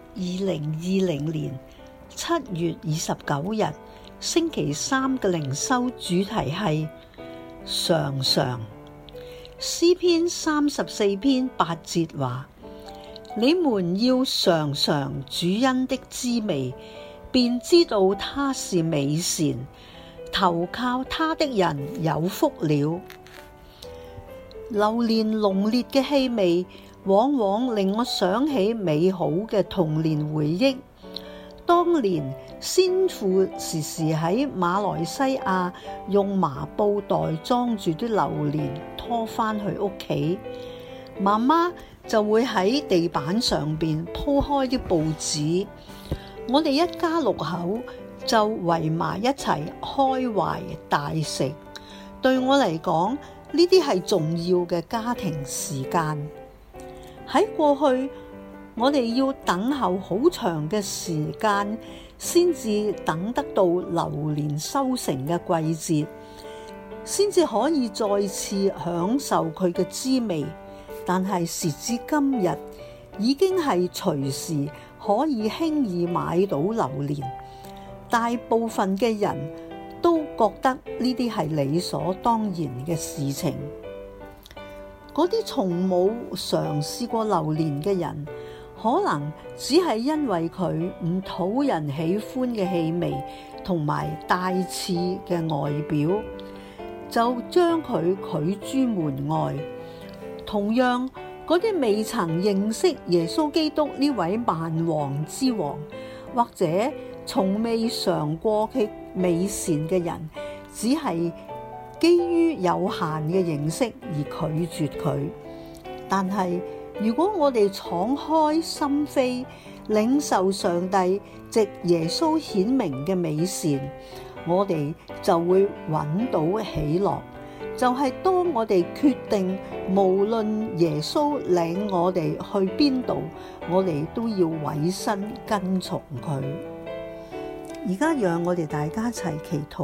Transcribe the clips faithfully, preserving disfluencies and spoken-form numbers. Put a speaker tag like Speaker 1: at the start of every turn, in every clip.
Speaker 1: 二零二零年七月二十九日星期三嘅靈修主題係常常。詩篇三十四篇八節話：你們要嘗嘗主恩的滋味，便知道他是美善，投靠他的人有福了。流連濃烈嘅氣味往往令我想起美好嘅童年回憶。當年先父時時喺馬來西亞用麻布袋裝住啲榴蓮拖返去屋企，媽媽就會喺地板上邊鋪開啲報紙，我哋一家六口就圍埋一齊開懷大食。對我嚟講，呢啲係重要嘅家庭時間。喺過去，我哋要等候好長嘅時間，先至等得到榴蓮收成嘅季節，先至可以再次享受佢嘅滋味。但係時至今日，已經係隨時可以輕易買到榴蓮。大部分嘅人都覺得呢啲係理所當然嘅事情。嗰啲從冇嘗試過榴蓮嘅人，可能只係因為佢唔討人喜歡嘅氣味同埋帶刺嘅外表，就將佢拒諸門外。同樣，嗰啲未曾認識耶穌基督呢位萬王之王，或者從未嘗過佢美善嘅人，只係基於有限嘅認識而拒絕佢。但係如果我哋敞開心扉，領受上帝藉耶穌顯明嘅美善，我哋就會揾到喜樂。就係當我哋決定無論耶穌領我哋去邊度，我哋都要委身跟從佢。而家讓我哋大家一齊祈禱。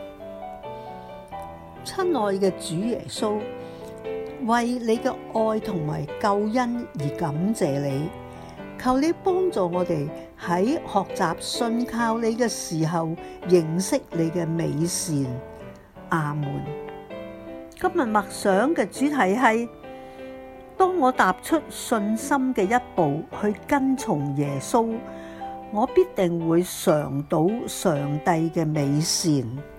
Speaker 1: 親愛嘅主耶穌，為你嘅愛同埋救恩而感謝你，求你幫助我哋喺學習信靠你嘅時候，認識你嘅美善。阿門。今日默想嘅主題係：當我踏出信心嘅一步去跟從耶穌，我必定會嘗到上帝嘅美善。